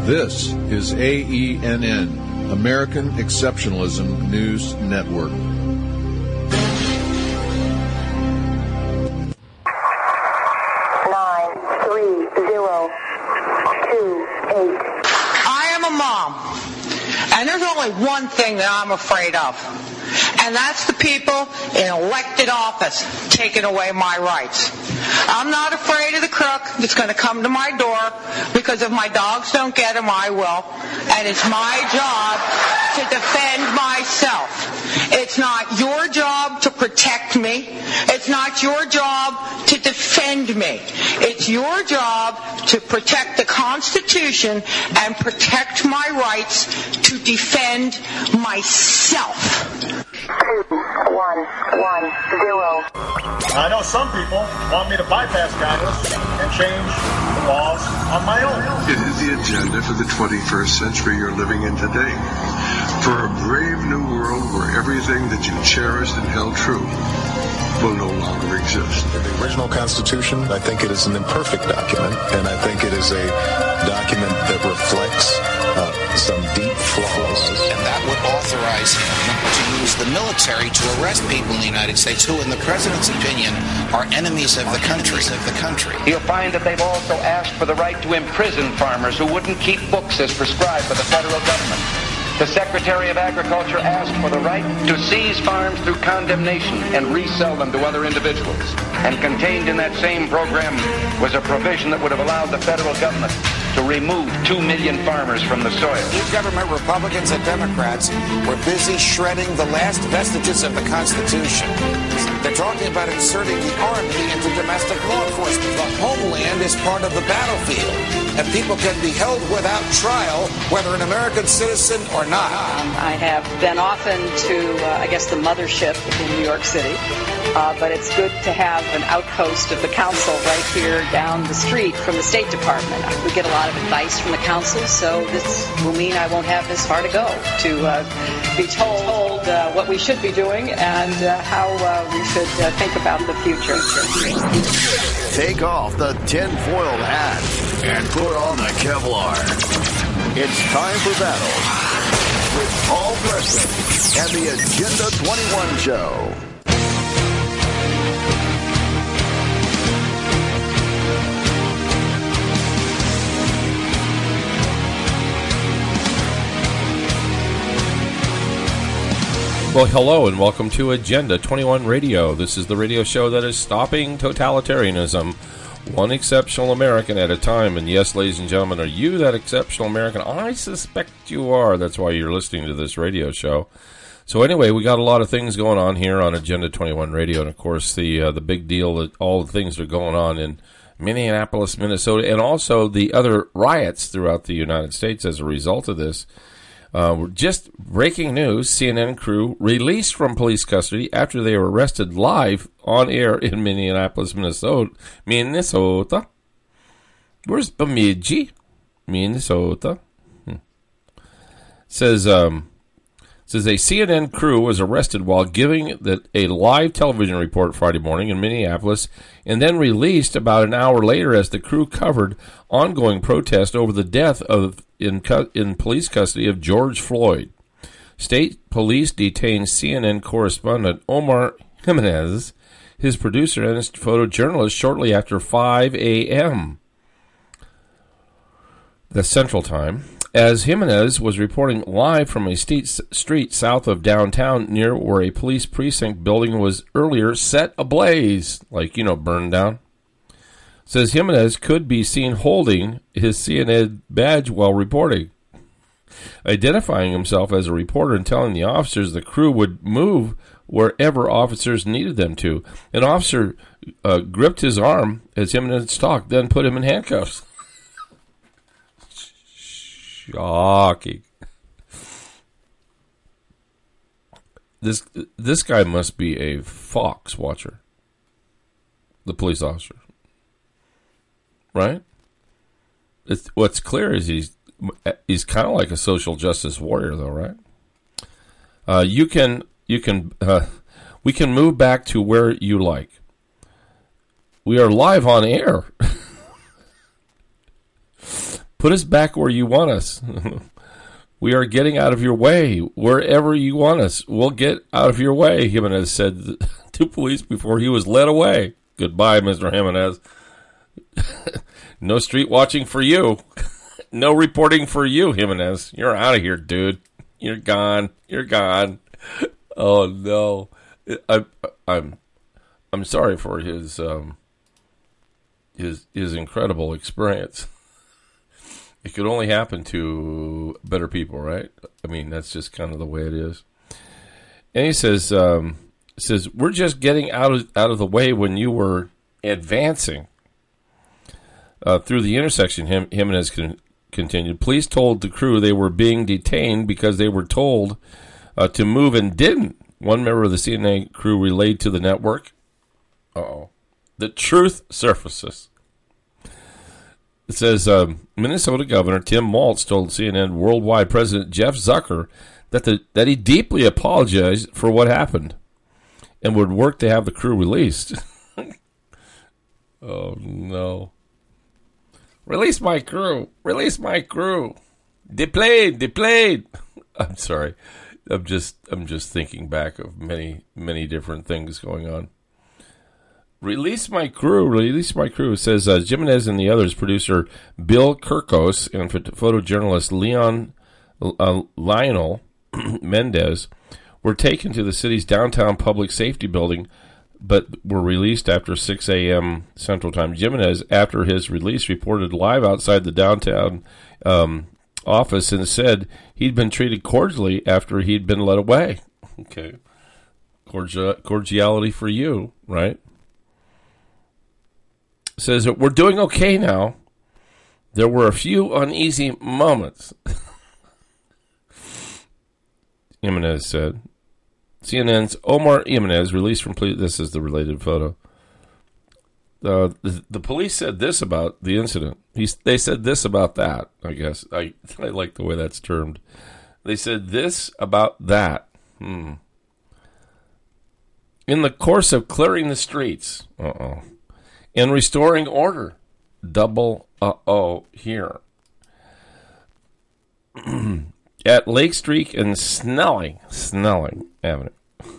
This is AENN, American Exceptionalism News Network. I am a mom, and there's only one thing that I'm afraid of, and that's the people in elected office taking away my rights. I'm not afraid of the crook that's going to come to my door, because if my dogs don't get him, I will, and it's my job to defend myself. It's not your job to protect me. It's not your job to defend me. It's your job to protect the Constitution and protect my rights to defend myself. 2-1-1-0. I know some people want me to bypass Congress and change the laws on my own. It is the agenda for the 21st century you're living in today. For a brave new world where everything that you cherished and held true will no longer exist. The original Constitution, I think it is an imperfect document, and I think it is a document that reflects some deep flaws. And that would authorize him to use the military to arrest people in the United States who, in the president's opinion, are enemies of the country. You'll find that they've also asked for the right to imprison farmers who wouldn't keep books as prescribed by the federal government. The Secretary of Agriculture asked for the right to seize farms through condemnation and resell them to other individuals. And contained in that same program was a provision that would have allowed the federal government to remove 2 million farmers from the soil. Government Republicans and Democrats were busy shredding the last vestiges of the Constitution. They're talking about inserting the Army into domestic law enforcement. The homeland is part of the battlefield, and people can be held without trial, whether an American citizen or not. I have been often to, the mothership in New York City, but it's good to have an outpost of the council right here down the street from the State Department. We get a lot of advice from the council, so this will mean I won't have this far to go to be told what we should be doing and how we should think about the future. Take off the tinfoil hat and put on the Kevlar. It's time for battle with Paul Preston and the Agenda 21 Show. Well, hello and welcome to Agenda 21 Radio. This is the radio show that is stopping totalitarianism, one exceptional American at a time. And yes, ladies and gentlemen, are you that exceptional American? I suspect you are. That's why you're listening to this radio show. So anyway, we got a lot of things going on here on Agenda 21 Radio. And, of course, the big deal that all the things that are going on in Minneapolis, Minnesota, and also the other riots throughout the United States as a result of this. Just breaking news, CNN crew released from police custody after they were arrested live on air in Minneapolis, Minnesota. Where's Bemidji? Minnesota. Says a CNN crew was arrested while giving a live television report Friday morning in Minneapolis and then released about an hour later as the crew covered ongoing protest over the death in police custody of George Floyd. State police detained CNN correspondent Omar Jimenez, his producer and his photojournalist shortly after 5 a.m. the Central Time, as Jimenez was reporting live from a street south of downtown near where a police precinct building was earlier set ablaze, burned down. Says Jimenez could be seen holding his CNN badge while reporting, identifying himself as a reporter and telling the officers the crew would move wherever officers needed them to. An officer gripped his arm as Jimenez talked, then put him in handcuffs. Shocking. This guy must be a Fox watcher. The police officer. Right? What's clear is he's kind of like a social justice warrior, though, right? We can move back to where you like. We are live on air. Put us back where you want us. We are getting out of your way. Wherever you want us, we'll get out of your way, Jimenez said to police before he was led away. Goodbye, Mr. Jimenez. No street watching for you. No reporting for you, Jimenez. You're out of here, dude. You're gone. You're gone. Oh no. I'm sorry for his incredible experience. It could only happen to better people, right? I mean, that's just kind of the way it is. And he says, we're just getting out of the way when you were advancing through the intersection. Jimenez continued. Police told the crew they were being detained because they were told to move and didn't. One member of the CNN crew relayed to the network. The truth surfaces. It says, Minnesota Governor Tim Walz told CNN Worldwide President Jeff Zucker that he deeply apologized for what happened and would work to have the crew released. Oh, no. Release my crew. Release my crew. Deplayed. I'm sorry. I'm just thinking back of many, many different things going on. Release my crew, says Jimenez and the others, producer Bill Kirkos and photojournalist Lionel Mendez, were taken to the city's downtown public safety building, but were released after 6 a.m. Central Time. Jimenez, after his release, reported live outside the downtown office and said he'd been treated cordially after he'd been led away. Okay. Cordiality for you, right? Says that we're doing okay now. There were a few uneasy moments. Jimenez said. CNN's Omar Jimenez released from police. This is the related photo. The police said this about the incident. They said this about that, I guess. I like the way that's termed. They said this about that. In the course of clearing the streets. And restoring order. Double here. At Lake Street and Snelling Avenue.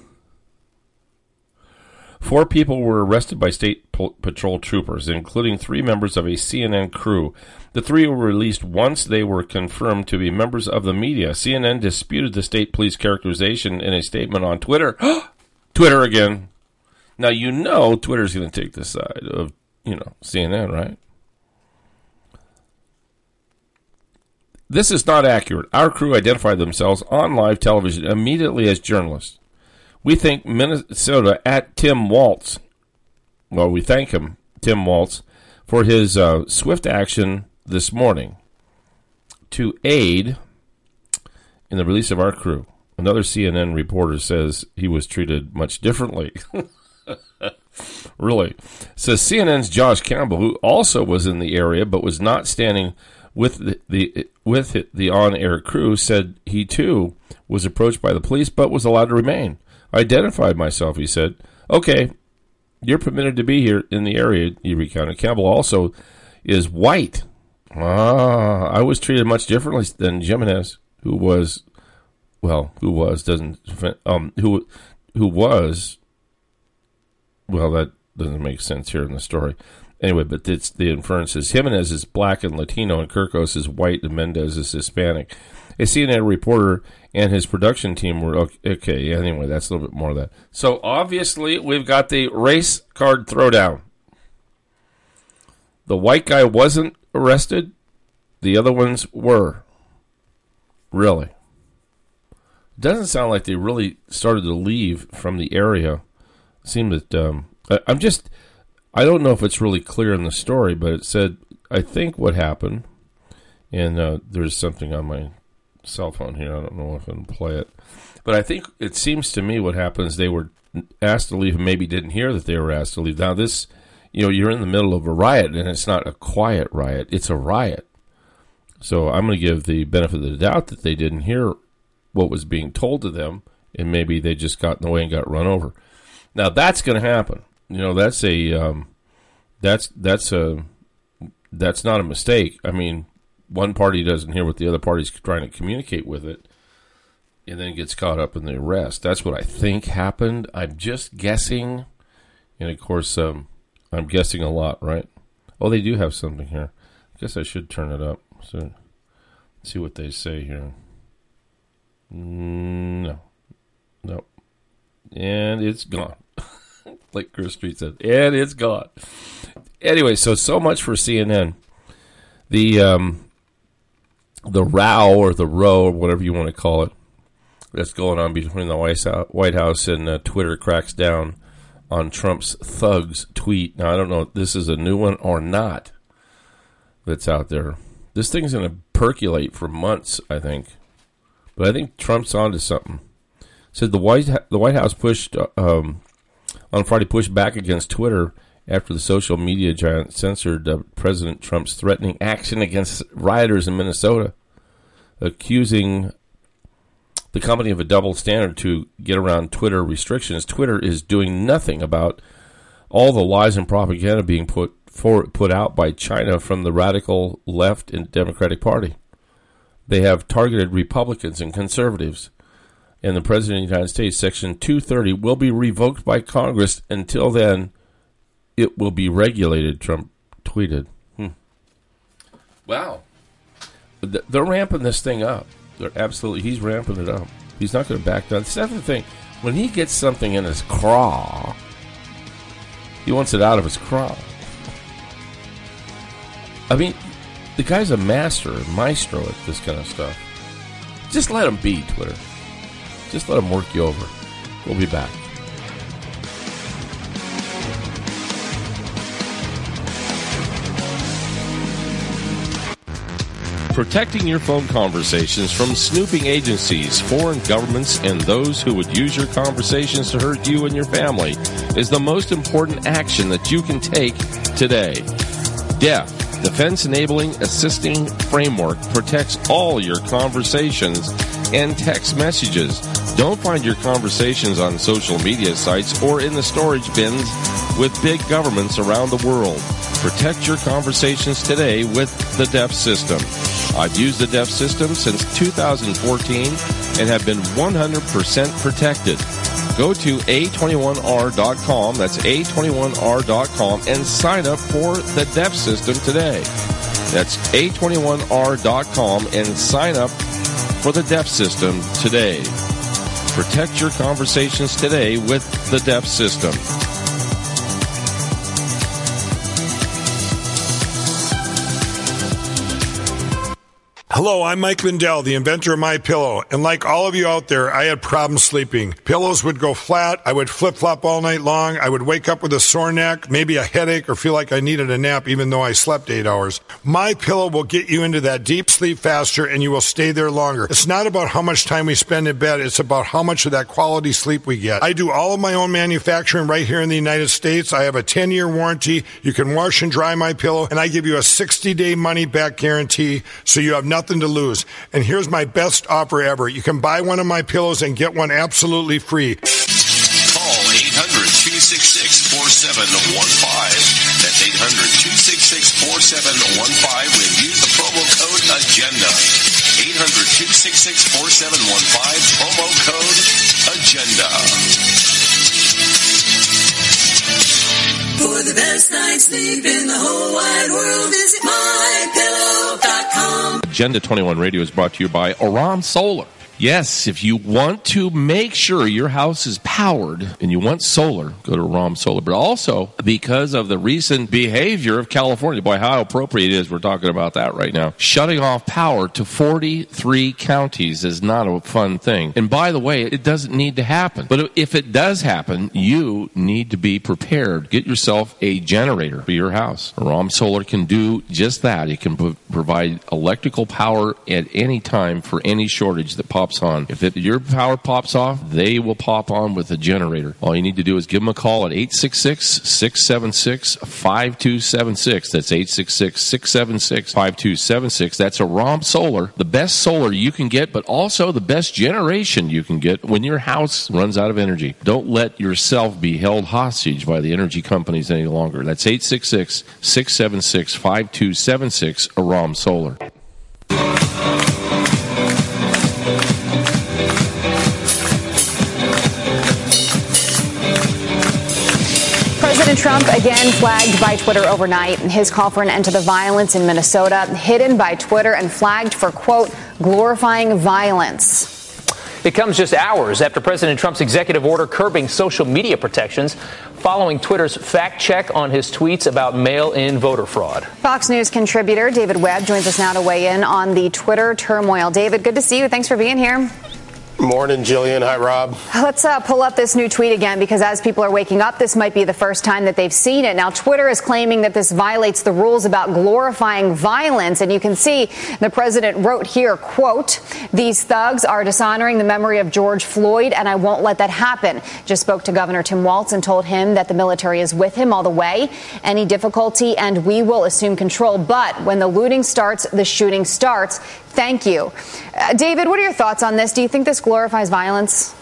4 people were arrested by state patrol troopers, including 3 members of a CNN crew. The 3 were released once they were confirmed to be members of the media. CNN disputed the state police characterization in a statement on Twitter. Twitter again. Now, Twitter's going to take the side of, CNN, right? This is not accurate. Our crew identified themselves on live television immediately as journalists. We thank Minnesota at Tim Walz. Well, we thank him, Tim Walz, for his swift action this morning to aid in the release of our crew. Another CNN reporter says he was treated much differently. Really. Says CNN's Josh Campbell, who also was in the area but was not standing with the on-air crew, said he too was approached by the police but was allowed to remain. I identified myself, he said. Okay, you're permitted to be here in the area, he recounted. Campbell also is white. I was treated much differently than Jimenez, who was, well, that doesn't make sense here in the story. Anyway, but it's the inference is Jimenez is black and Latino, and Kirkos is white, and Mendez is Hispanic. A CNN reporter and his production team were okay. Anyway, that's a little bit more of that. So obviously, we've got the race card throwdown. The white guy wasn't arrested. The other ones were. Really. It doesn't sound like they really started to leave from the area. It seemed that I don't know if it's really clear in the story, but it said, I think what happened, and there's something on my cell phone here. I don't know if I can play it. But I think it seems to me what happens, they were asked to leave and maybe didn't hear that they were asked to leave. Now this, you're in the middle of a riot, and it's not a quiet riot. It's a riot. So I'm going to give the benefit of the doubt that they didn't hear what was being told to them, and maybe they just got in the way and got run over. Now that's going to happen. That's not a mistake. I mean, one party doesn't hear what the other party's trying to communicate with it, and then gets caught up in the arrest. That's what I think happened. I'm just guessing. And, of course, I'm guessing a lot, right? Oh, they do have something here. I guess I should turn it up. So, let's see what they say here. No. And it's gone. Like Chris Street said. And it's gone. Anyway, so much for CNN. The row or the row or whatever you want to call it that's going on between the White House and Twitter cracks down on Trump's thugs tweet. Now, I don't know if this is a new one or not that's out there. This thing's going to percolate for months, I think. But I think Trump's onto something. Said the White House pushed on Friday pushed back against Twitter after the social media giant censored President Trump's threatening action against rioters in Minnesota, accusing the company of a double standard to get around Twitter restrictions. Twitter is doing nothing about all the lies and propaganda being put out by China from the radical left and Democratic Party. They have targeted Republicans and conservatives. And the President of the United States, Section 230, will be revoked by Congress. Until then, it will be regulated, Trump tweeted. Wow. They're ramping this thing up. He's ramping it up. He's not going to back down. That's the thing. When he gets something in his craw, he wants it out of his craw. I mean, the guy's a maestro at this kind of stuff. Just let him be, Twitter. Just let him work you over. We'll be back. Protecting your phone conversations from snooping agencies, foreign governments, and those who would use your conversations to hurt you and your family is the most important action that you can take today. DEF, Defense Enabling Assisting Framework, protects all your conversations and text messages. Don't find your conversations on social media sites or in the storage bins with big governments around the world. Protect your conversations today with the DEF system. I've used the DEF system since 2014 and have been 100% protected. Go to A21R.com, that's A21R.com, and sign up for the DEF system today. That's A21R.com and sign up for the DEF system today. Protect your conversations today with the DEF system. Hello, I'm Mike Lindell, the inventor of MyPillow, and like all of you out there, I had problems sleeping. Pillows would go flat, I would flip-flop all night long, I would wake up with a sore neck, maybe a headache, or feel like I needed a nap even though I slept 8 hours. MyPillow will get you into that deep sleep faster and you will stay there longer. It's not about how much time we spend in bed, it's about how much of that quality sleep we get. I do all of my own manufacturing right here in the United States. I have a 10-year warranty. You can wash and dry MyPillow, and I give you a 60-day money-back guarantee, so you have nothing to lose. And here's my best offer ever. You can buy one of my pillows and get one absolutely free. Call 800-266-4715. That's 800-266-4715 and use the promo code AGENDA. 800-266-4715, promo code AGENDA. For the best night's sleep in the whole wide world, visit MyPillow.com. Agenda 21 Radio is brought to you by Aram Solar. Yes, if you want to make sure your house is powered and you want solar, go to Aram Solar. But also, because of the recent behavior of California, boy, how appropriate it is, we're talking about that right now. Shutting off power to 43 counties is not a fun thing. And by the way, it doesn't need to happen. But if it does happen, you need to be prepared. Get yourself a generator for your house. Aram Solar can do just that. It can provide electrical power at any time for any shortage that pops on. If your power pops off, they will pop on with a generator. All you need to do is give them a call at 866-676-5276. That's 866-676-5276. That's Aram Solar, the best solar you can get, but also the best generation you can get when your house runs out of energy. Don't let yourself be held hostage by the energy companies any longer. That's 866-676-5276, Aram Solar. President Trump again flagged by Twitter overnight. His call for an end to the violence in Minnesota hidden by Twitter and flagged for, quote, glorifying violence. It comes just hours after President Trump's executive order curbing social media protections following Twitter's fact check on his tweets about mail-in voter fraud. Fox News contributor David Webb joins us now to weigh in on the Twitter turmoil. David, good to see you. Thanks for being here. Morning, Jillian. Hi, Rob. Let's pull up this new tweet again, because as people are waking up, this might be the first time that they've seen it. Now, Twitter is claiming that this violates the rules about glorifying violence. And you can see the president wrote here, quote, "These thugs are dishonoring the memory of George Floyd, and I won't let that happen." Just spoke to Governor Tim Walz and told him that the military is with him all the way. Any difficulty, and we will assume control. But when the looting starts, the shooting starts. Thank you. David, what are your thoughts on this? Do you think this glorifies violence?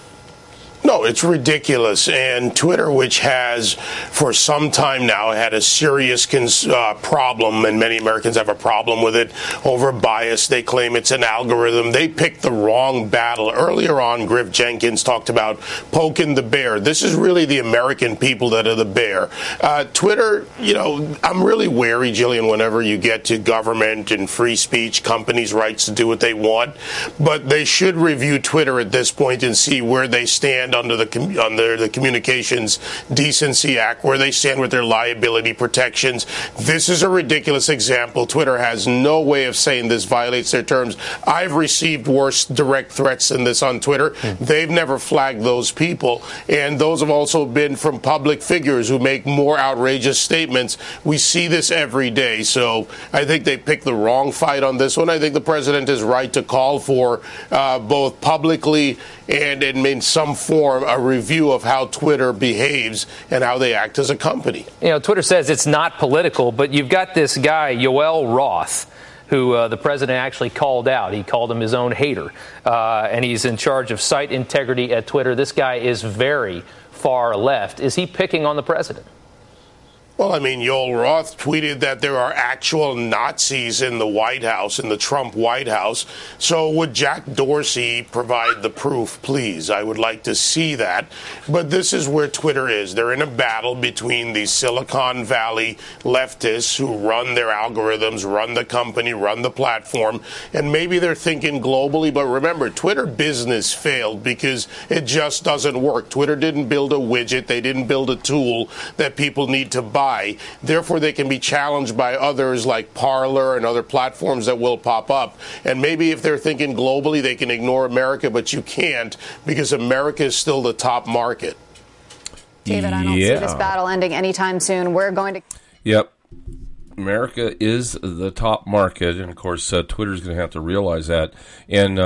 No, it's ridiculous. And Twitter, which has for some time now had a serious problem, and many Americans have a problem with it, over bias. They claim it's an algorithm. They picked the wrong battle. Earlier on, Griff Jenkins talked about poking the bear. This is really the American people that are the bear. Twitter, I'm really wary, Jillian, whenever you get to government and free speech, companies' rights to do what they want. But they should review Twitter at this point and see where they stand under the Communications Decency Act, where they stand with their liability protections. This is a ridiculous example. Twitter has no way of saying this violates their terms. I've received worse direct threats than this on Twitter. They've never flagged those people, and those have also been from public figures who make more outrageous statements. We see this every day, so I think they picked the wrong fight on this one. I think the president is right to call for both publicly and in some form a review of how Twitter behaves and how they act as a company. Twitter says it's not political, but you've got this guy, Yoel Roth, who the president actually called out. He called him his own hater, and he's in charge of site integrity at Twitter. This guy is very far left. Is he picking on the president? Well, Yoel Roth tweeted that there are actual Nazis in the White House, in the Trump White House. So would Jack Dorsey provide the proof, please? I would like to see that. But this is where Twitter is. They're in a battle between the Silicon Valley leftists who run their algorithms, run the company, run the platform, and maybe they're thinking globally. But remember, Twitter business failed because it just doesn't work. Twitter didn't build a widget. They didn't build a tool that people need to buy. Therefore, they can be challenged by others like Parler and other platforms that will pop up. And maybe if they're thinking globally, they can ignore America, but you can't, because America is still the top market. David, I don't see this battle ending anytime soon. We're going to... Yep. America is the top market, and of course, Twitter's going to have to realize that. And,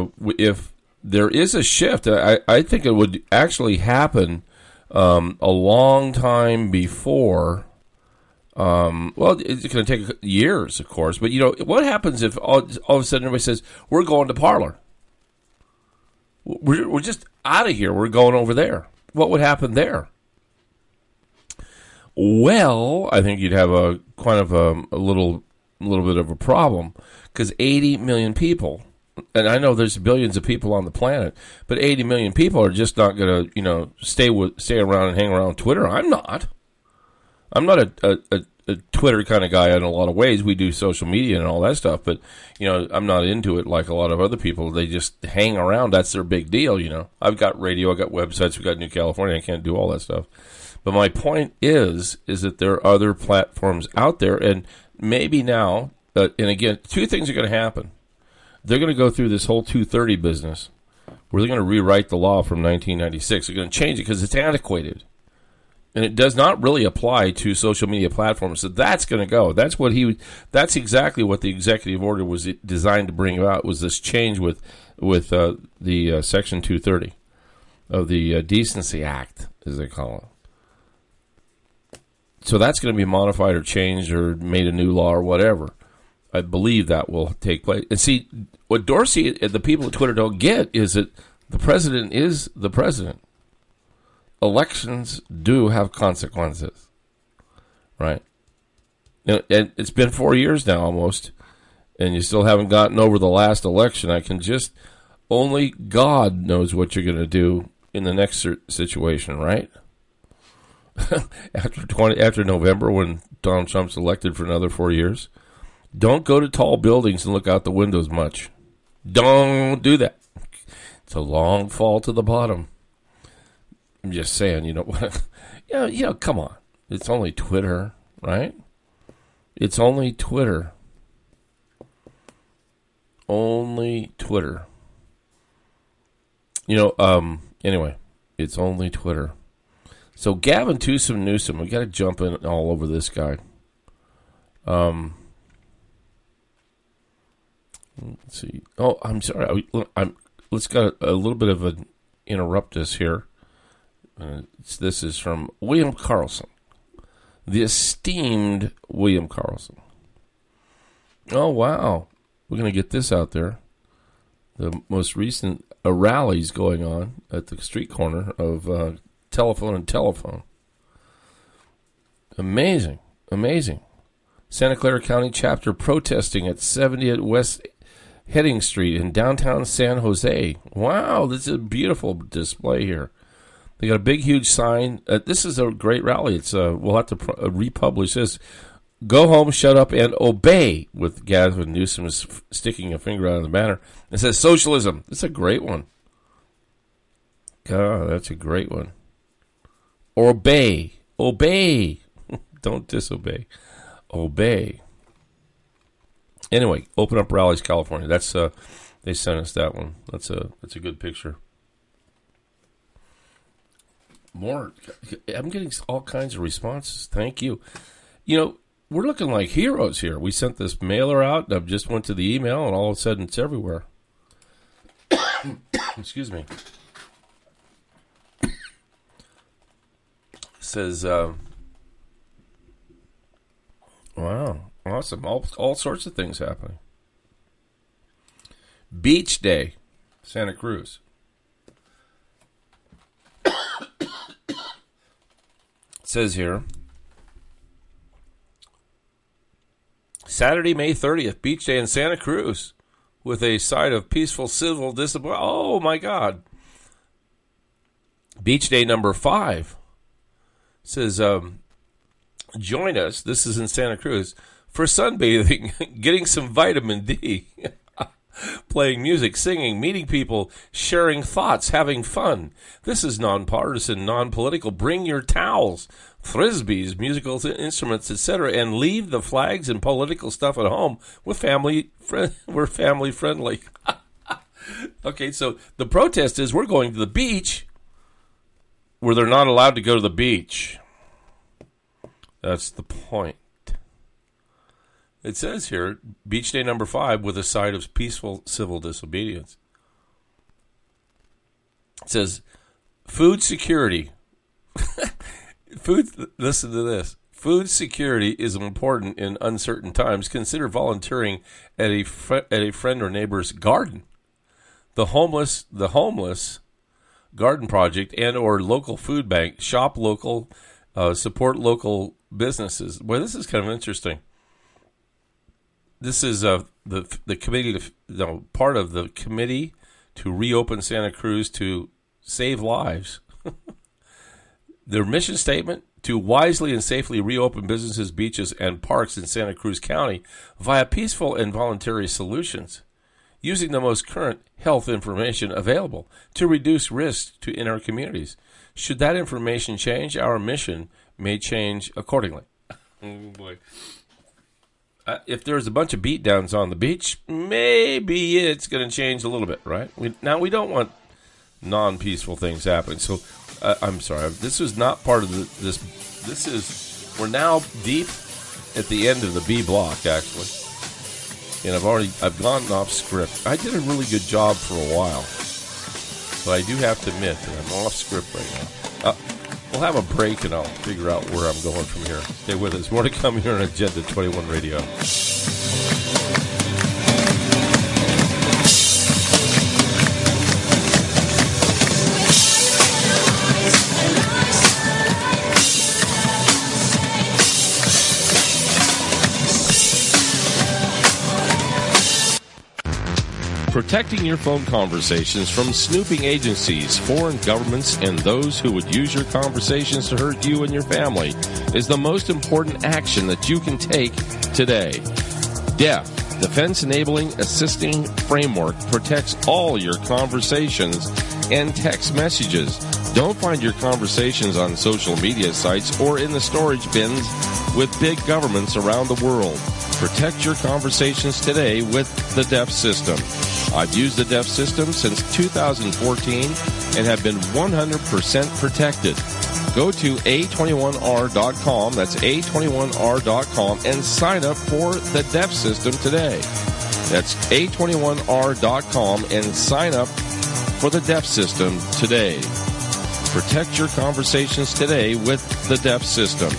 if there is a shift, I think it would actually happen a long time before. Well, it's going to take years, of course. But, what happens if all of a sudden everybody says, we're going to Parler? We're just out of here. We're going over there. What would happen there? Well, I think you'd have a little bit of a problem, because 80 million people, and I know there's billions of people on the planet, but 80 million people are just not going to, stay around and hang around Twitter. I'm not a Twitter kind of guy in a lot of ways. We do social media and all that stuff, but, I'm not into it like a lot of other people. They just hang around. That's their big deal, I've got radio, I've got websites, we've got New California. I can't do all that stuff. But my point is that there are other platforms out there, and maybe now, and again, two things are going to happen. They're going to go through this whole 230 business, where they're going to rewrite the law from 1996. They're going to change it because it's antiquated. And it does not really apply to social media platforms. So that's going to go. That's exactly what the executive order was designed to bring about, was this change with the Section 230 of the Decency Act, as they call it. So that's going to be modified or changed or made a new law or whatever. I believe that will take place. And see, what Dorsey and the people at Twitter don't get is that the president is the president. Elections do have consequences, right? And it's been 4 years now almost, and you still haven't gotten over the last election. Only God knows what you're going to do in the next situation, right? after November when Donald Trump's elected for another 4 years. Don't go to tall buildings and look out the windows much. Don't do that. It's a long fall to the bottom. I'm just saying, you know what? Come on. It's only Twitter, right? It's only Twitter. Only Twitter. Anyway, it's only Twitter. So Gavin Newsom, we got to jump in all over this guy. Let's see. Oh, I'm sorry. Let's got a little bit of an interruptus here. This is from William Carlson, the esteemed William Carlson. Oh, wow. We're going to get this out there. The most recent rallies going on at the street corner of Telephone and Telephone. Amazing. Santa Clara County chapter protesting at 70th West Heading Street in downtown San Jose. Wow, this is a beautiful display here. They got a big, huge sign. This is a great rally. It's we'll have to republish this. Go home, shut up, and obey, with Gavin Newsom sticking a finger out of the banner. It says socialism. It's a great one. God, that's a great one. Obey. Don't disobey. Obey. Anyway, Open Up Rallies, California. That's they sent us that one. That's a good picture. More. I'm getting all kinds of responses. Thank you. We're looking like heroes here. We sent this mailer out. I just went to the email, and all of a sudden it's everywhere. Excuse me. It says, wow, awesome. All sorts of things happening. Beach Day, Santa Cruz. It says here, Saturday, May 30th, Beach Day in Santa Cruz, with a side of peaceful civil discipline. Oh, my God. Beach Day number 5 says, join us, this is in Santa Cruz, for sunbathing, getting some vitamin D, playing music, singing, meeting people, sharing thoughts, having fun. This is nonpartisan, non-political. Bring your towels, frisbees, musical instruments, etc., and leave the flags and political stuff at home. We're family friendly. Okay, so the protest is we're going to the beach where they're not allowed to go to the beach. That's the point. It says here, Beach Day number 5 with a side of peaceful civil disobedience. It says, food security. Listen to this. Food security is important in uncertain times. Consider volunteering at a friend or neighbor's garden. The homeless garden project and or local food bank. Shop local, support local businesses. Well, this is kind of interesting. This is the committee, part of the committee to reopen Santa Cruz to save lives. Their mission statement: to wisely and safely reopen businesses, beaches, and parks in Santa Cruz County via peaceful and voluntary solutions, using the most current health information available to reduce risks in our communities. Should that information change, our mission may change accordingly. Oh boy. If there's a bunch of beatdowns on the beach, maybe it's going to change a little bit, right? We don't want non-peaceful things happening. So, I'm sorry, this was not part of this. We're now deep at the end of the B block, actually. And I've gone off script. I did a really good job for a while, but I do have to admit that I'm off script right now. We'll have a break and I'll figure out where I'm going from here. Stay with us. More to come here on Agenda 21 Radio. Protecting your phone conversations from snooping agencies, foreign governments, and those who would use your conversations to hurt you and your family is the most important action that you can take today. DEF, Defense Enabling Assisting Framework, protects all your conversations and text messages. Don't find your conversations on social media sites or in the storage bins with big governments around the world. Protect your conversations today with the DEF system. I've used the DEF system since 2014 and have been 100% protected. Go to A21R.com, that's A21R.com, and sign up for the DEF system today. That's A21R.com and sign up for the DEF system today. Protect your conversations today with the DEF system.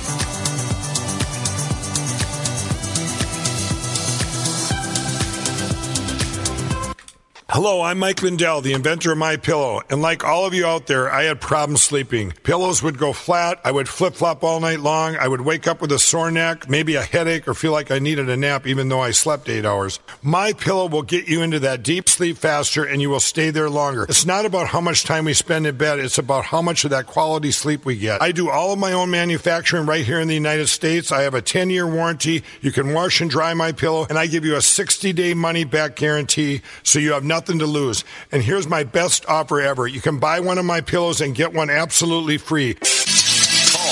Hello, I'm Mike Lindell, the inventor of MyPillow, and like all of you out there, I had problems sleeping. Pillows would go flat, I would flip-flop all night long, I would wake up with a sore neck, maybe a headache, or feel like I needed a nap even though I slept 8 hours. MyPillow will get you into that deep sleep faster and you will stay there longer. It's not about how much time we spend in bed, it's about how much of that quality sleep we get. I do all of my own manufacturing right here in the United States. I have a 10-year warranty. You can wash and dry MyPillow, and I give you a 60-day money-back guarantee, so you have nothing to lose. And here's my best offer ever. You can buy one of my pillows and get one absolutely free. Call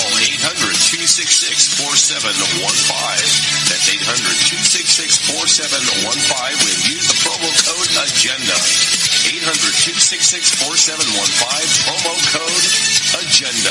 800-266-4715. That's 800-266-4715 when use the promo code AGENDA. 800-266-4715, promo code AGENDA.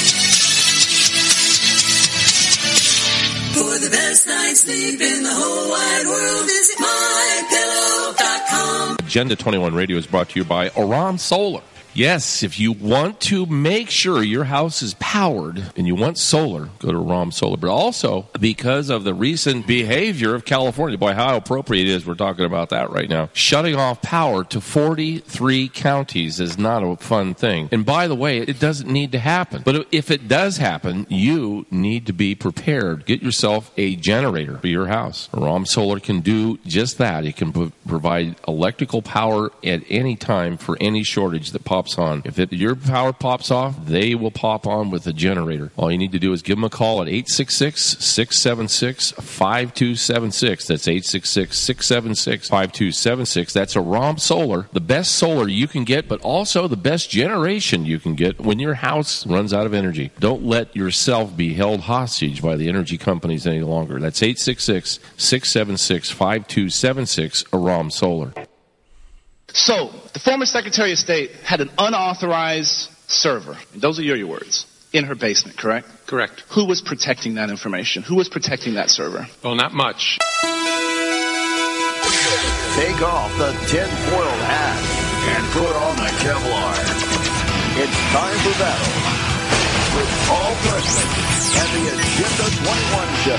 For the best night's sleep in the whole wide world, visit MyPillow.com. Agenda 21 Radio is brought to you by Aram Solar. Yes, if you want to make sure your house is powered and you want solar, go to Aram Solar. But also, because of the recent behavior of California, boy, how appropriate it is, we're talking about that right now. Shutting off power to 43 counties is not a fun thing. And by the way, it doesn't need to happen. But if it does happen, you need to be prepared. Get yourself a generator for your house. Aram Solar can do just that. It can provide electrical power at any time for any shortage that pops on. If your power pops off, they will pop on with a generator. All you need to do is give them a call at 866-676-5276. That's 866-676-5276. That's Aram Solar, the best solar you can get, but also the best generation you can get when your house runs out of energy. Don't let yourself be held hostage by the energy companies any longer. That's 866-676-5276, Aram Solar. So, the former Secretary of State had an unauthorized server, those are your words, in her basement, correct? Correct. Who was protecting that information? Who was protecting that server? Well, not much. Take off the tin-foil hat and put on the Kevlar. It's time for battle with Paul Preston and the Agenda 21 Show.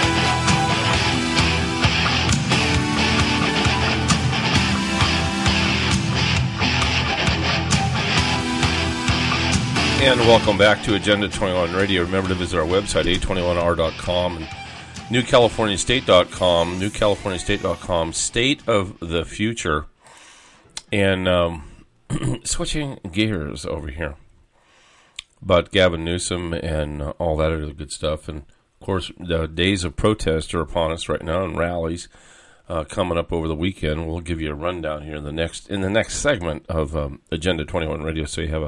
And welcome back to Agenda 21 Radio. Remember to visit our website, a21r.com, and newcaliforniastate.com, newcaliforniastate.com, State of the Future. And switching gears over here about Gavin Newsom and all that other good stuff. And, of course, the days of protest are upon us right now, and rallies coming up over the weekend. We'll give you a rundown here in the next segment of Agenda 21 Radio, so you have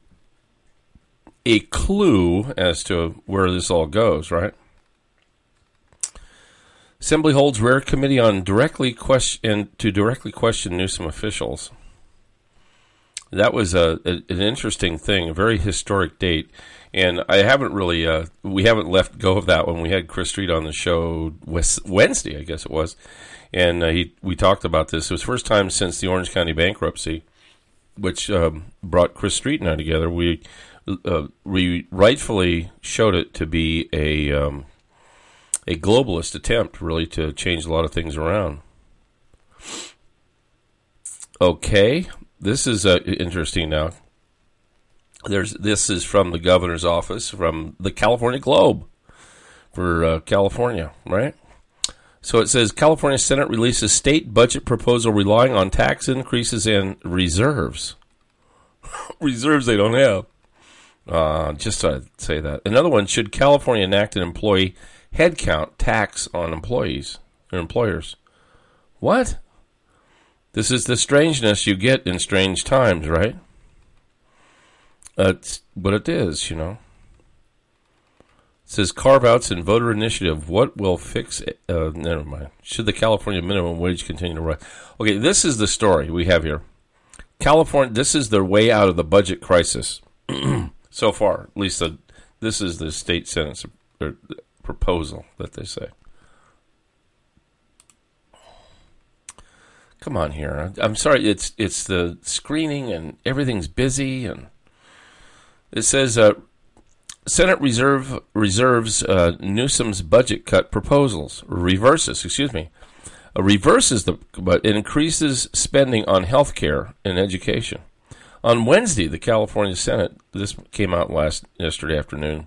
a clue as to where this all goes, right? Assembly holds rare committee on directly question Newsom officials. That was an interesting thing, a very historic date, and I haven't really we haven't left go of that one. We had Chris Street on the show Wednesday, I guess it was, and we talked about this. It was the first time since the Orange County bankruptcy, which brought Chris Street and I together. We rightfully showed it to be a globalist attempt, really, to change a lot of things around. Okay, this is interesting now. This is from the governor's office, from the California Globe for California, right? So it says California Senate releases state budget proposal relying on tax increases and reserves. Reserves they don't have. Just to say that. Another one, should California enact an employee headcount tax on employees or employers? What? This is the strangeness you get in strange times, right? It's what it is, you know. It says carve-outs and voter initiative. What will fix it? Never mind. Should the California minimum wage continue to rise? Okay, this is the story we have here. California, this is their way out of the budget crisis so far. At least this is the state Senate's proposal that they say. Come on here. I'm sorry. It's the screening and everything's busy, and it says Senate reserves Newsom's budget cut proposals. Reverses but it increases spending on health care and education. On Wednesday, the California Senate, this came out yesterday afternoon,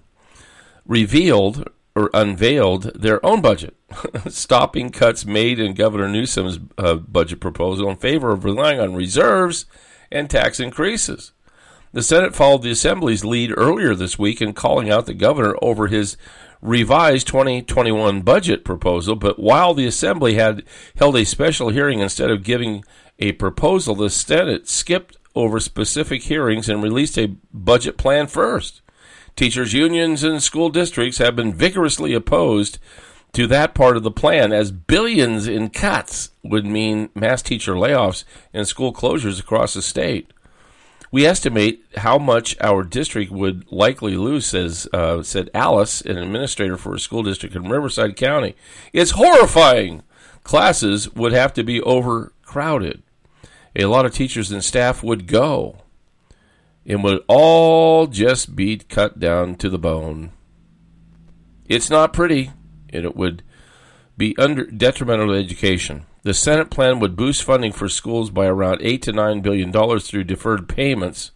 unveiled their own budget, stopping cuts made in Governor Newsom's budget proposal in favor of relying on reserves and tax increases. The Senate followed the Assembly's lead earlier this week in calling out the governor over his revised 2021 budget proposal, but while the Assembly had held a special hearing instead of giving a proposal, the Senate skipped over specific hearings and released a budget plan first. Teachers' unions and school districts have been vigorously opposed to that part of the plan, as billions in cuts would mean mass teacher layoffs and school closures across the state. We estimate how much our district would likely lose, said Alice, an administrator for a school district in Riverside County. It's horrifying. Classes would have to be overcrowded. A lot of teachers and staff would go. It would all just be cut down to the bone. It's not pretty, and it would be detrimental to education. The Senate plan would boost funding for schools by around $8 to $9 billion through deferred payments.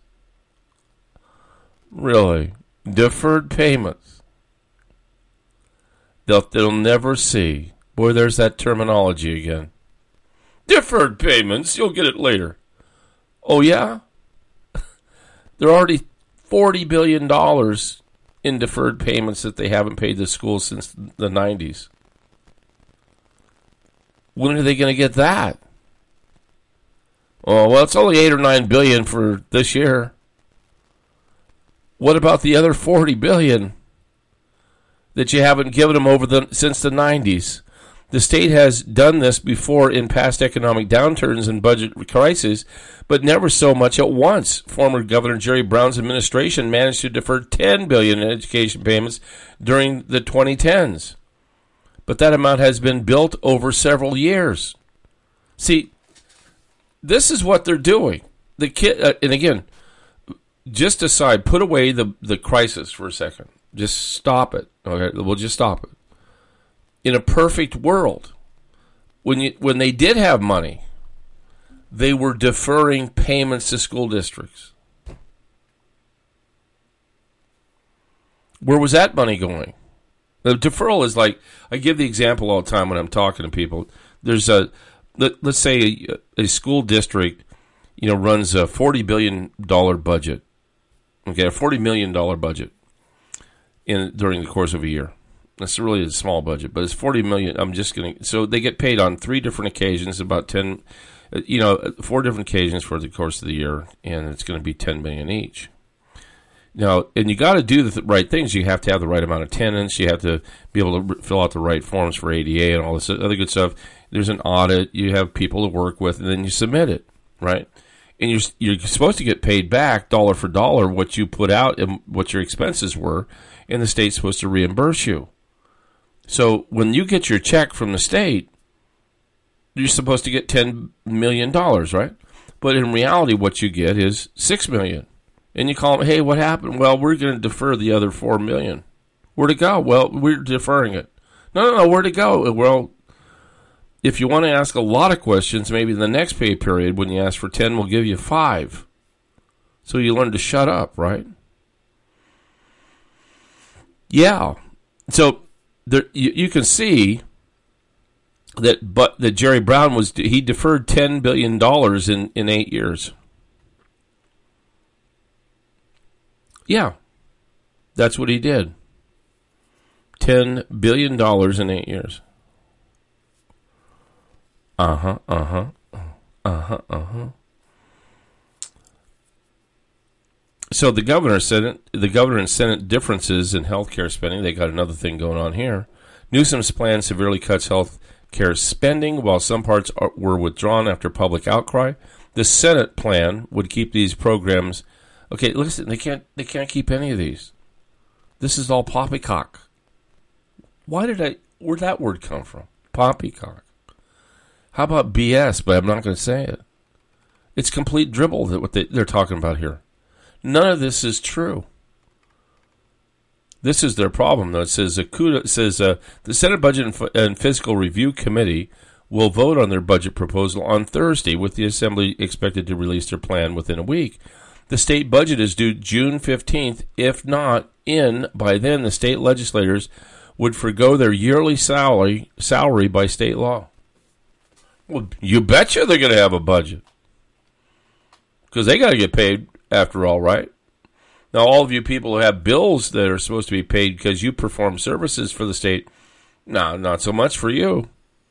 Really? Deferred payments. They'll never see. Boy, there's that terminology again. Deferred payments, you'll get it later. Oh, yeah? There are already $40 billion in deferred payments that they haven't paid the schools since the 90s. When are they going to get that? Oh, well, it's only $8 or $9 billion for this year. What about the other $40 billion that you haven't given them since the 90s? The state has done this before in past economic downturns and budget crises, but never so much at once. Former Governor Jerry Brown's administration managed to defer $10 billion in education payments during the 2010s. But that amount has been built over several years. See, this is what they're doing. The kid, and again, just aside, put away the crisis for a second. Just stop it. Okay, we'll just stop it. In a perfect world, when they did have money, they were deferring payments to school districts. Where was that money going? The deferral is like, I give the example all the time when I'm talking to people. There's let's say a school district, runs a $40 billion budget. Okay, a $40 million budget during the course of a year. That's really a small budget, but it's $40 million. So they get paid on 3 different occasions, about 10, 4 different occasions for the course of the year, and it's going to be $10 million each. Now, and you got to do the right things. You have to have the right amount of attendance. You have to be able to fill out the right forms for ADA and all this other good stuff. There's an audit. You have people to work with, and then you submit it, right? And you're supposed to get paid back dollar for dollar what you put out and what your expenses were, and the state's supposed to reimburse you. So when you get your check from the state, you're supposed to get $10 million, right? But in reality, what you get is $6 million. And you call them, hey, what happened? Well, we're going to defer the other $4 million. Where'd it go? Well, we're deferring it. No, where'd it go? Well, if you want to ask a lot of questions, maybe in the next pay period, when you ask for 10, we'll give you 5. So you learn to shut up, right? Yeah. So there, you can see that Jerry Brown he deferred $10 billion in 8 years. Yeah, that's what he did. $10 billion in 8 years. So the governor and Senate differences in health care spending, they got another thing going on here. Newsom's plan severely cuts health care spending, while some parts were withdrawn after public outcry. The Senate plan would keep these programs. Okay, listen, they can't keep any of these. This is all poppycock. Where'd that word come from? Poppycock. How about BS? But I'm not going to say it. It's complete dribble that what they're talking about here. None of this is true. This is their problem, though. It says the Senate Budget and Fiscal Review Committee will vote on their budget proposal on Thursday, with the Assembly expected to release their plan within a week. The state budget is due June 15th. If not in by then, the state legislators would forgo their yearly salary by state law. Well, you betcha they're going to have a budget, because they got to get paid after all, right? Now, all of you people who have bills that are supposed to be paid because you perform services for the state, no, not so much for you.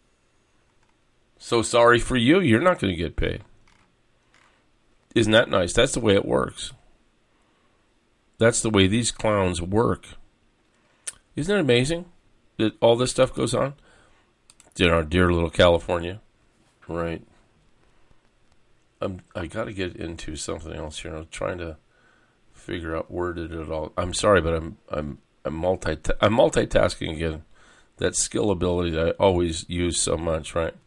So sorry for you, you're not going to get paid. Isn't that nice? That's the way it works. That's the way these clowns work. Isn't it amazing that all this stuff goes on in our dear little California? Right. I got to get into something else here. I'm trying to figure out where did it all. I'm sorry, but I'm multitasking again. That skill ability that I always use so much, right?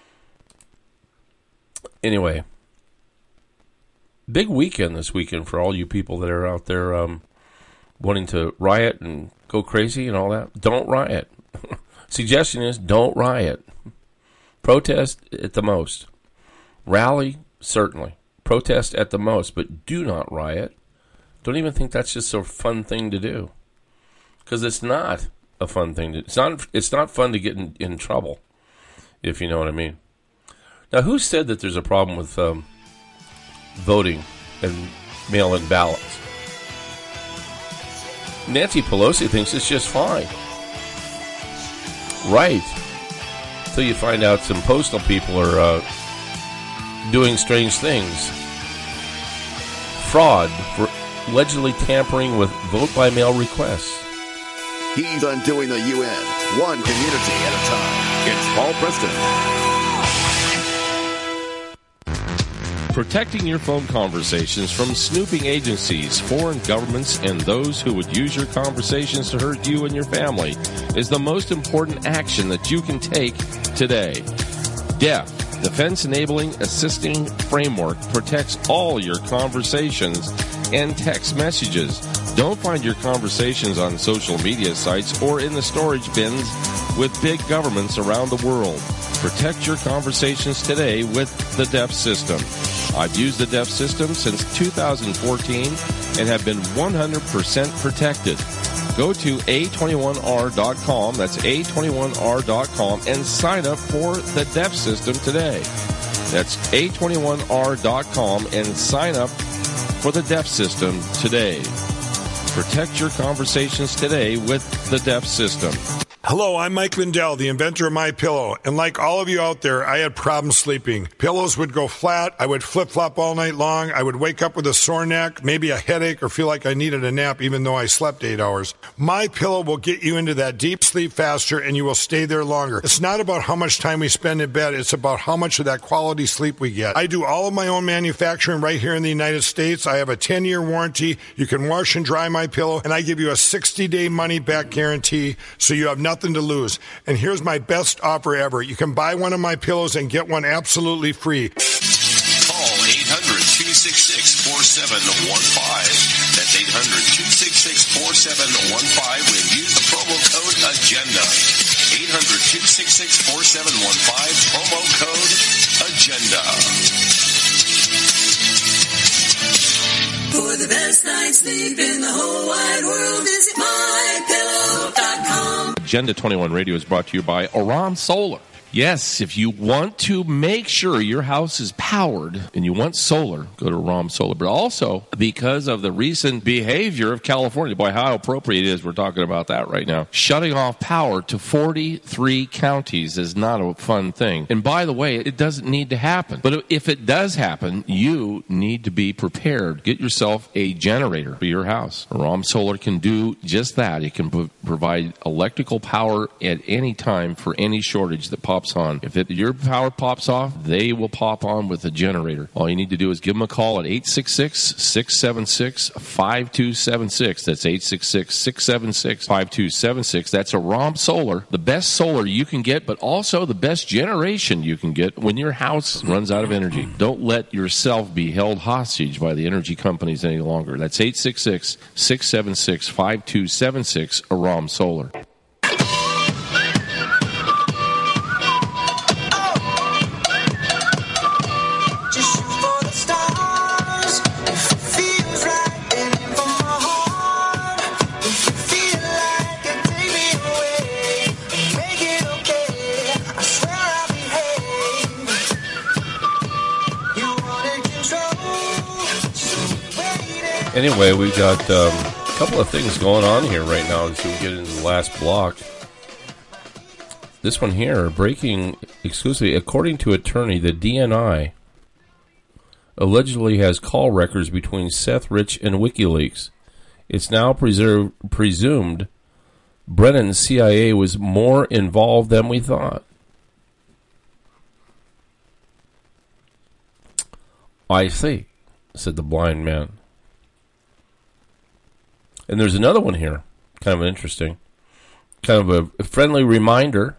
Anyway, big weekend this weekend for all you people that are out there wanting to riot and go crazy and all that. Don't riot. Suggestion is don't riot. Protest at the most. Rally, certainly. Protest at the most, but do not riot. Don't even think that's just a fun thing to do, because it's not a fun thing. It's not fun to get in trouble, if you know what I mean. Now, who said that there's a problem with voting and mail-in ballots? Nancy Pelosi thinks it's just fine. Right. Until you find out some postal people are doing strange things. Fraud for allegedly tampering with vote-by-mail requests. He's undoing the UN, one community at a time. It's Paul Preston. Protecting your phone conversations from snooping agencies, foreign governments, and those who would use your conversations to hurt you and your family is the most important action that you can take today. DEF, Defense Enabling Assisting Framework, protects all your conversations and text messages. Don't find your conversations on social media sites or in the storage bins with big governments around the world. Protect your conversations today with the DEF system. I've used the DEF system since 2014 and have been 100% protected. Go to A21R.com, that's A21R.com, and sign up for the DEF system today. That's A21R.com and sign up for the DEF system today. Protect your conversations today with the DEF system. Hello, I'm Mike Lindell, the inventor of MyPillow, and like all of you out there, I had problems sleeping. Pillows would go flat, I would flip-flop all night long, I would wake up with a sore neck, maybe a headache, or feel like I needed a nap even though I slept 8 hours. MyPillow will get you into that deep sleep faster, and you will stay there longer. It's not about how much time we spend in bed, it's about how much of that quality sleep we get. I do all of my own manufacturing right here in the United States. I have a 10-year warranty. You can wash and dry MyPillow, and I give you a 60-day money-back guarantee, so you have nothing to lose. And here's my best offer ever. You can buy one of my pillows and get one absolutely free. Call 800-266-4715. That's 800-266-4715 and use the promo code AGENDA. 800-266-4715, promo code AGENDA. For the best night's sleep in the whole wide world, visit MyPillow.com. Agenda 21 Radio is brought to you by Oran Solar. Yes, if you want to make sure your house is powered and you want solar, go to ROM Solar. But also, because of the recent behavior of California, boy, how appropriate it is we're talking about that right now. Shutting off power to 43 counties is not a fun thing. And by the way, it doesn't need to happen. But if it does happen, you need to be prepared. Get yourself a generator for your house. ROM Solar can do just that. It can provide electrical power at any time for any shortage that pops on. If your power pops off, they will pop on with a generator. All you need to do is give them a call at 866-676-5276. That's 866-676-5276. That's a ROM Solar, the best solar you can get, but also the best generation you can get when your house runs out of energy. Don't let yourself be held hostage by the energy companies any longer. That's 866-676-5276, a ROM Solar. Anyway, we've got a couple of things going on here right now as we get into the last block. This one here, breaking exclusively, according to attorney, the DNI allegedly has call records between Seth Rich and WikiLeaks. It's now presumed Brennan's CIA was more involved than we thought. I see, said the blind man. And there's another one here, kind of interesting, kind of a friendly reminder.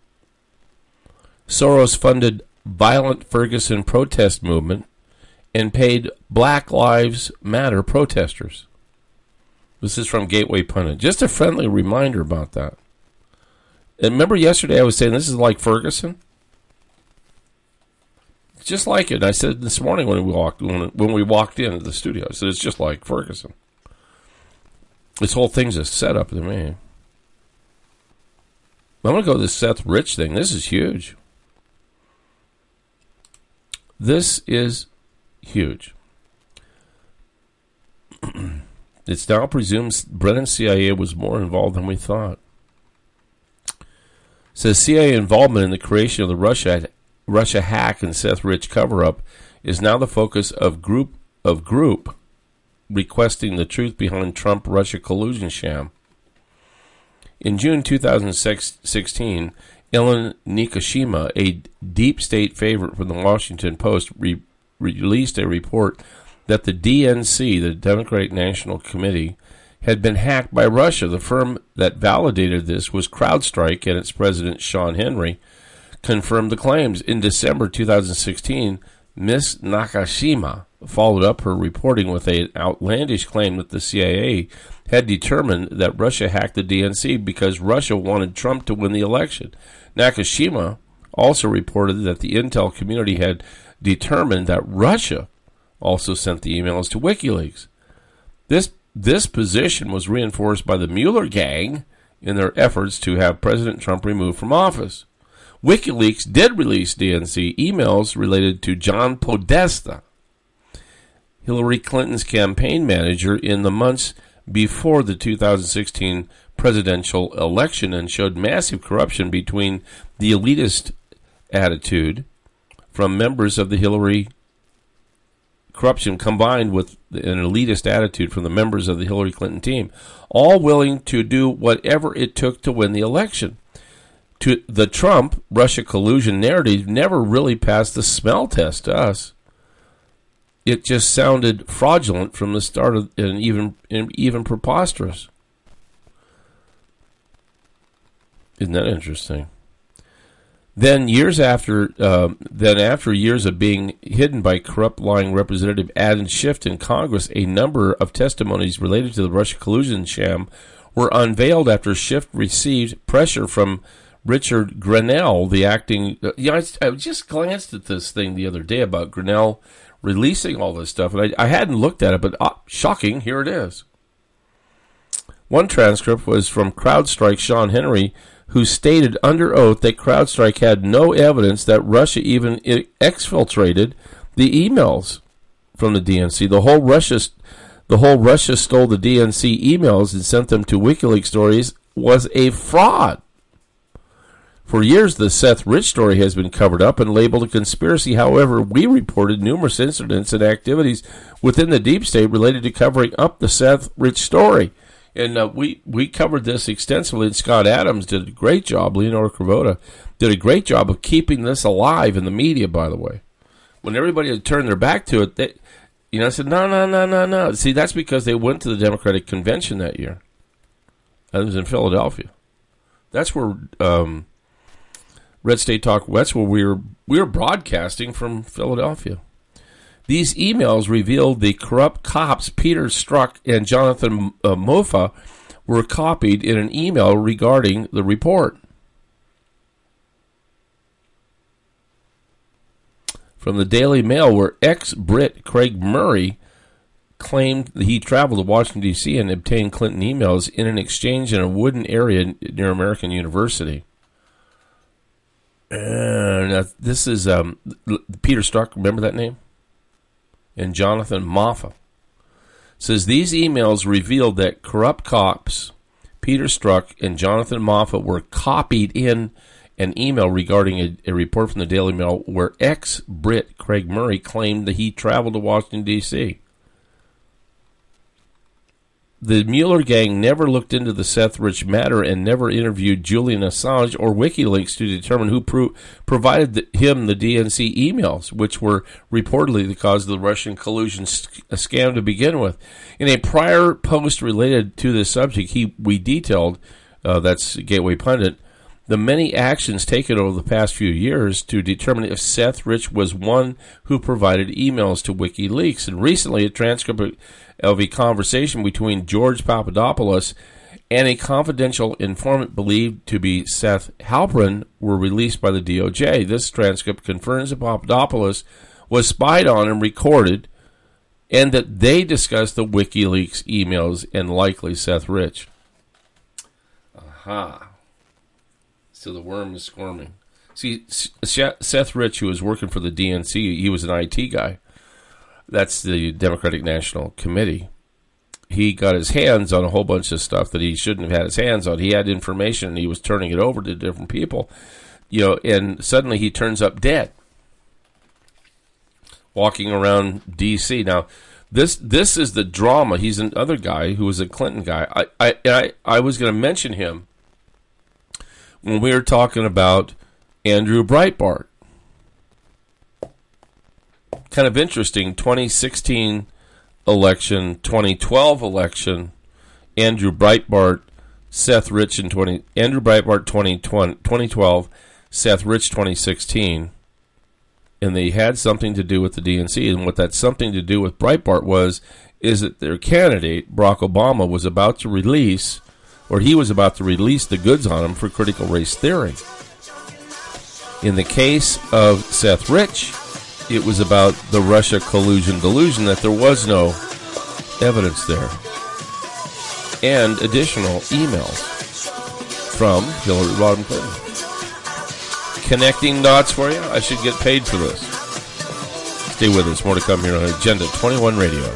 Soros-funded violent Ferguson protest movement and paid Black Lives Matter protesters. This is from Gateway Pundit. Just a friendly reminder about that. And remember yesterday I was saying this is like Ferguson? It's just like it. And I said this morning when we walked into the studio, I said it's just like Ferguson. This whole thing's a setup to me. I'm going to go to this Seth Rich thing. This is huge. This is huge. It's now presumed Brennan's CIA was more involved than we thought. It says CIA involvement in the creation of the Russia hack and Seth Rich cover-up is now the focus of group requesting the truth behind Trump-Russia collusion sham. In June 2016, Ellen Nikashima, a deep state favorite from the Washington Post, released a report that the DNC, the Democratic National Committee, had been hacked by Russia. The firm that validated this was CrowdStrike, and its president, Sean Henry, confirmed the claims. In December 2016, Ms. Nakashima followed up her reporting with an outlandish claim that the CIA had determined that Russia hacked the DNC because Russia wanted Trump to win the election. Nakashima also reported that the intel community had determined that Russia also sent the emails to WikiLeaks. This position was reinforced by the Mueller gang in their efforts to have President Trump removed from office. WikiLeaks did release DNC emails related to John Podesta, Hillary Clinton's campaign manager, in the months before the 2016 presidential election, and showed massive corruption between the elitist attitude from members of the Hillary corruption combined with an elitist attitude from the members of the Hillary Clinton team, all willing to do whatever it took to win the election. To the Trump-Russia collusion narrative never really passed the smell test to us. It just sounded fraudulent from the start, and even preposterous. Isn't that interesting? Then, after years of being hidden by corrupt, lying Representative Adam Schiff in Congress, a number of testimonies related to the Russia collusion sham were unveiled after Schiff received pressure from Richard Grenell, the acting. I just glanced at this thing the other day about Grenell releasing all this stuff, and I hadn't looked at it, but shocking, here it is. One transcript was from CrowdStrike Sean Henry, who stated under oath that CrowdStrike had no evidence that Russia even exfiltrated the emails from the DNC. The whole Russia stole the DNC emails and sent them to WikiLeaks stories was a fraud. For years, the Seth Rich story has been covered up and labeled a conspiracy. However, we reported numerous incidents and activities within the deep state related to covering up the Seth Rich story. And we covered this extensively, and Scott Adams did a great job. Leonora Cravota did a great job of keeping this alive in the media, by the way. When everybody had turned their back to it, they, I said, no. See, that's because they went to the Democratic Convention that year. That was in Philadelphia. That's where Red State Talk, that's where we were broadcasting from Philadelphia. These emails revealed the corrupt cops Peter Strzok and Jonathan Mofa were copied in an email regarding the report. From the Daily Mail, where ex-Brit Craig Murray claimed that he traveled to Washington, D.C. and obtained Clinton emails in an exchange in a wooded area near American University. This is Peter Strzok, remember that name? And Jonathan Mofa. Says these emails revealed that corrupt cops Peter Strzok and Jonathan Moffat were copied in an email regarding a report from the Daily Mail where ex-Brit Craig Murray claimed that he traveled to Washington, D.C. The Mueller gang never looked into the Seth Rich matter and never interviewed Julian Assange or WikiLeaks to determine who provided him the DNC emails, which were reportedly the cause of the Russian collusion scam to begin with. In a prior post related to this subject, we detailed, that's Gateway Pundit, the many actions taken over the past few years to determine if Seth Rich was one who provided emails to WikiLeaks. And recently, a transcript of a conversation between George Papadopoulos and a confidential informant believed to be Seth Halperin were released by the DOJ. This transcript confirms that Papadopoulos was spied on and recorded, and that they discussed the WikiLeaks emails and likely Seth Rich. Aha. So the worm is squirming. See, Seth Rich, who was working for the DNC, he was an IT guy. That's the Democratic National Committee. He got his hands on a whole bunch of stuff that he shouldn't have had his hands on. He had information, and he was turning it over to different people. And suddenly he turns up dead, walking around D.C. Now, this is the drama. He's another guy who was a Clinton guy. I was going to mention him when we were talking about Andrew Breitbart. Kind of interesting, 2016 election, 2012 election, Andrew Breitbart, Seth Rich Andrew Breitbart 2012, Seth Rich 2016, and they had something to do with the DNC, and what that something to do with Breitbart is that their candidate, Barack Obama, was about to release the goods on him for critical race theory. In the case of Seth Rich, it was about the Russia collusion delusion, that there was no evidence there. And additional emails from Hillary Rodham Clinton. Connecting dots for you. I should get paid for this. Stay with us. More to come here on Agenda 21 Radio.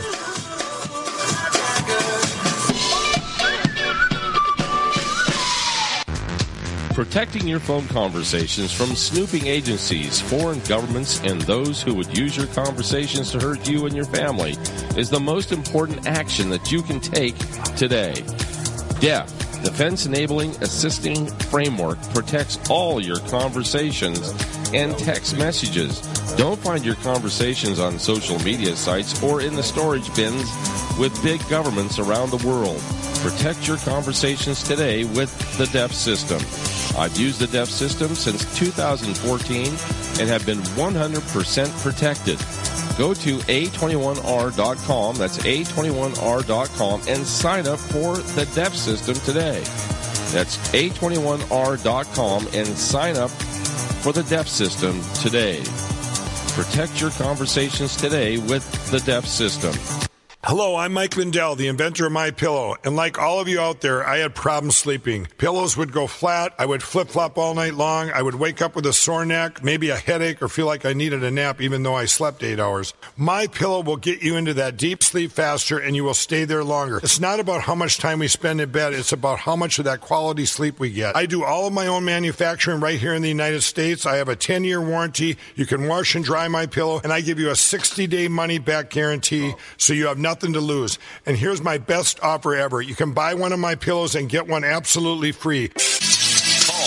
Protecting your phone conversations from snooping agencies, foreign governments, and those who would use your conversations to hurt you and your family is the most important action that you can take today. DEF, Defense Enabling Assisting Framework, protects all your conversations and text messages. Don't find your conversations on social media sites or in the storage bins with big governments around the world. Protect your conversations today with the DEF system. I've used the DEF system since 2014 and have been 100% protected. Go to A21R.com, that's A21R.com, and sign up for the DEF system today. That's A21R.com and sign up for the DEF system today. Protect your conversations today with the DEF system. Hello, I'm Mike Lindell, the inventor of MyPillow, and like all of you out there, I had problems sleeping. Pillows would go flat, I would flip-flop all night long, I would wake up with a sore neck, maybe a headache, or feel like I needed a nap even though I slept 8 hours. MyPillow will get you into that deep sleep faster, and you will stay there longer. It's not about how much time we spend in bed, it's about how much of that quality sleep we get. I do all of my own manufacturing right here in the United States. I have a 10-year warranty. You can wash and dry MyPillow, and I give you a 60-day money-back guarantee, so you have nothing to lose. And here's my best offer ever. You can buy one of my pillows and get one absolutely free. Call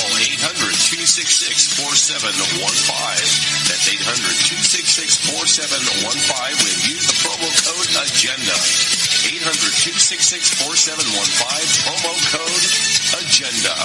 800-266-4715. That's 800-266-4715 when you use the promo code AGENDA. 800-266-4715, promo code AGENDA.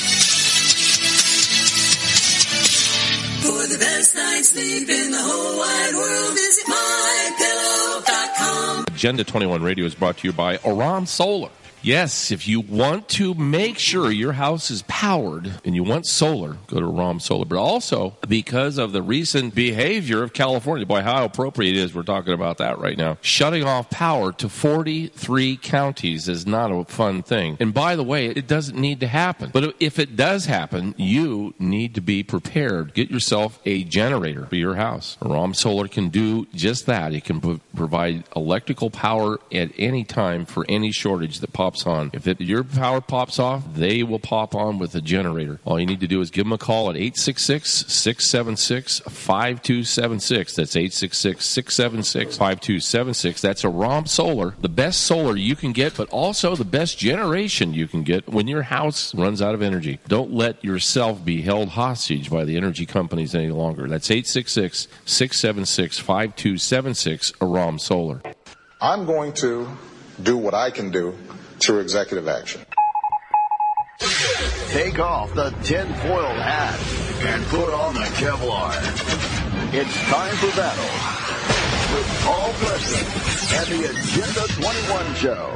For the best night's sleep in the whole wide world, visit MyPillow.com. Agenda 21 Radio is brought to you by Aram Solar. Yes, if you want to make sure your house is powered and you want solar, go to Aram Solar. But also, because of the recent behavior of California, boy, how appropriate it is, we're talking about that right now. Shutting off power to 43 counties is not a fun thing. And by the way, it doesn't need to happen. But if it does happen, you need to be prepared. Get yourself a generator for your house. Aram Solar can do just that. It can provide electrical power at any time for any shortage that pops on. If your power pops off, they will pop on with a generator. All you need to do is give them a call at 866-676-5276. That's 866-676-5276. That's Aram Solar, the best solar you can get, but also the best generation you can get when your house runs out of energy. Don't let yourself be held hostage by the energy companies any longer. That's 866-676-5276, Aram Solar. I'm going to do what I can do through executive action. Take off the tinfoil hat and put on the Kevlar. It's time for battle with Paul Preston and the Agenda 21 Show.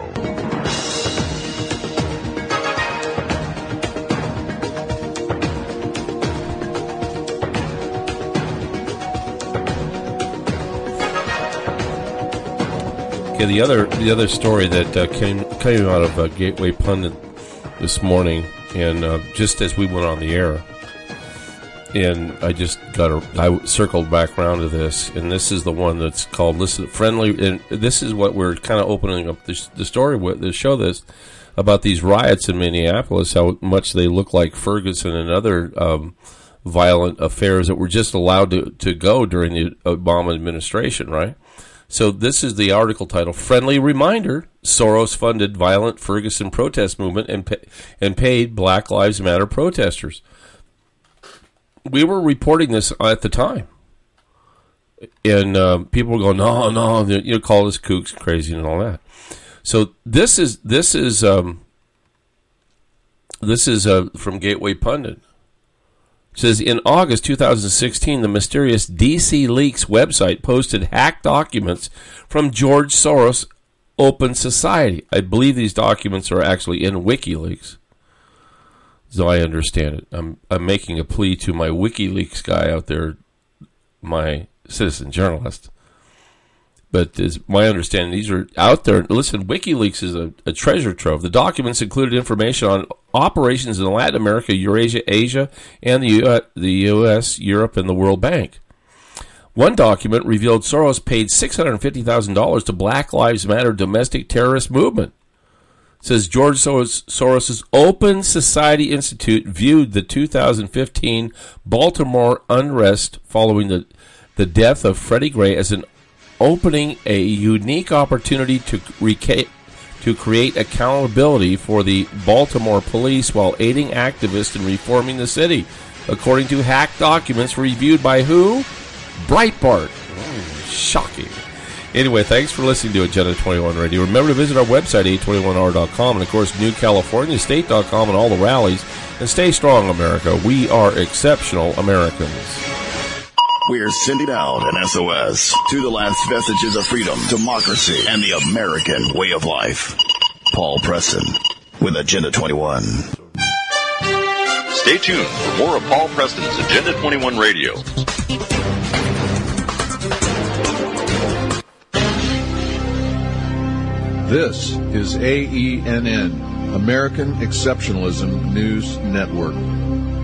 Okay, the other story that came out of Gateway Pundit this morning, and just as we went on the air, and I circled back around to this, and this is the one that's called "Listen Friendly," and this is what we're kind of opening up the story with to show this about these riots in Minneapolis, how much they look like Ferguson and other violent affairs that were just allowed to go during the Obama administration, right? So this is the article title, Friendly Reminder, Soros-Funded Violent Ferguson Protest Movement and Paid Black Lives Matter Protesters. We were reporting this at the time. And people were going, no, you call us kooks, crazy, and all that. So this is from Gateway Pundit. It says, in August 2016, the mysterious DC Leaks website posted hacked documents from George Soros' Open Society. I believe these documents are actually in WikiLeaks, so I understand it. I'm making a plea to my WikiLeaks guy out there, my citizen journalist. But as my understanding, these are out there. Listen, WikiLeaks is a treasure trove. The documents included information on operations in Latin America, Eurasia, Asia, and the U.S., Europe, and the World Bank. One document revealed Soros paid $650,000 to Black Lives Matter domestic terrorist movement. It says George Soros' Open Society Institute viewed the 2015 Baltimore unrest following the death of Freddie Gray as an opening a unique opportunity to create accountability for the Baltimore police while aiding activists in reforming the city, according to hacked documents reviewed by who? Breitbart. Shocking. Anyway, thanks for listening to Agenda 21 Radio. Remember to visit our website, 821r.com, and of course, newcaliforniastate.com and all the rallies. And stay strong, America. We are exceptional Americans. We're sending out an SOS to the last vestiges of freedom, democracy, and the American way of life. Paul Preston with Agenda 21. Stay tuned for more of Paul Preston's Agenda 21 Radio. This is AENN, American Exceptionalism News Network.